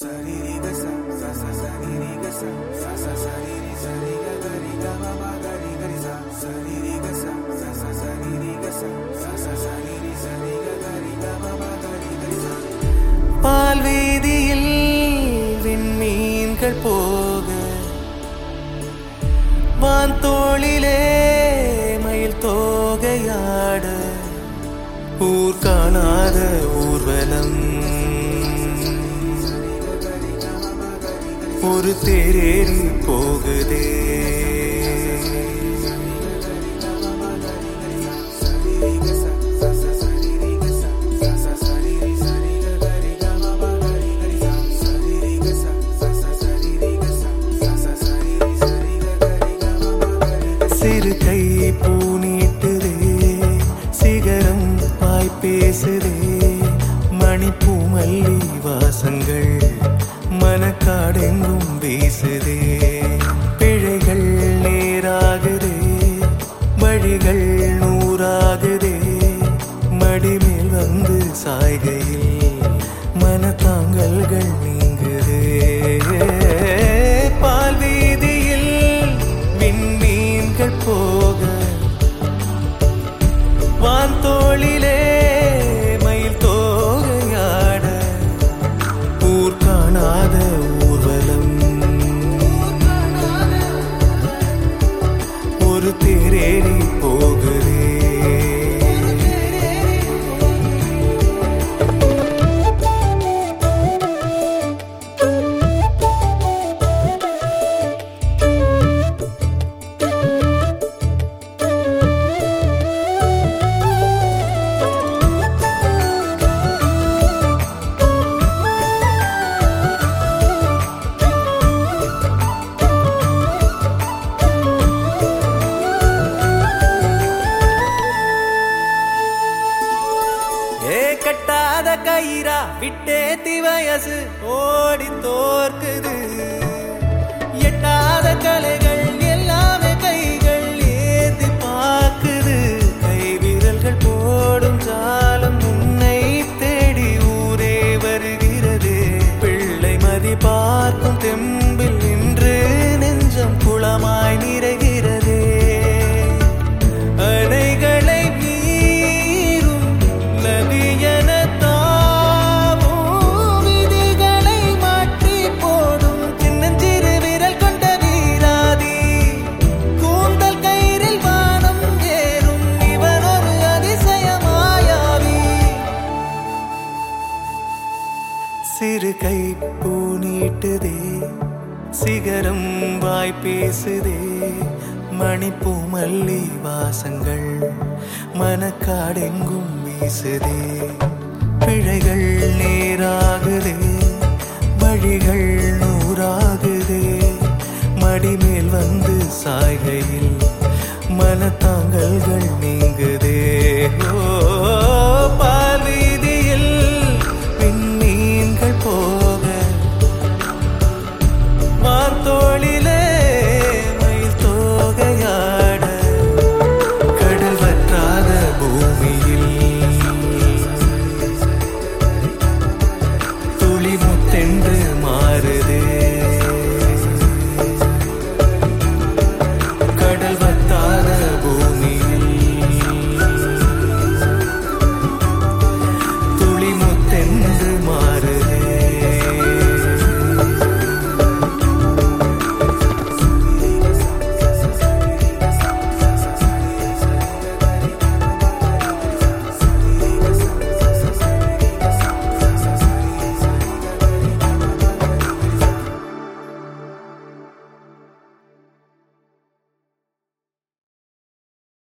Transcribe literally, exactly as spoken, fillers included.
பால்வீதியில் விண்மீன்கள் போக வான்தோளிலே மயில் தோகையாட ஊர் காணாத ஊர்வலம் ஒரு தேரேறி போகுதே. சிறு கை பூநீட்டுதே, சிகரம் வாய் பேசுதே, மணிப்பூ மல்லி வாசங்கள் மனக்காடெங்கும் வீசுதே. பிழைகள் நேராகுதே, வழிகள் நூறாகுதே, மடிமேல் வந்து சாய்கையில் மனத்தாங்கல்கள் நீங்குதே. பால்வீதியில் விண்மீன்கள் போக வான்தோளிலே மயில் தோகையாட ஊர் காணாத ஊர்வலம் ஒரு தேரேறி போகுதே. கட்டாத கயிறா விட்டேத்தி வயசு ஓடி தோற்குது. எட்டாத கலைகள் எல்லாமே கைகள் ஏந்தி பார்க்குது. கை விரல்கள் போடும் ஜாலம் உன்னை தேடி ஊரே வருகிறது. பிள்ளை மதி பார்க்கும் தெம்பில் நின்று நெஞ்சம் குளமாய் நிறைகிறதே. அணைகளை சிறு கை பூநீட்டுதே, சிகரம் வாய் பேசுதே, மணிப்பூ மல்லி வாசங்கள் மனக்காடெங்கும் வீசுதே. பிழைகள் நேராகுதே, வழிகள் நூறாகுதே, மடிமேல் வந்து சாய்கையில் மனத்தாங்கல்கள் நீங்குதே. ஓ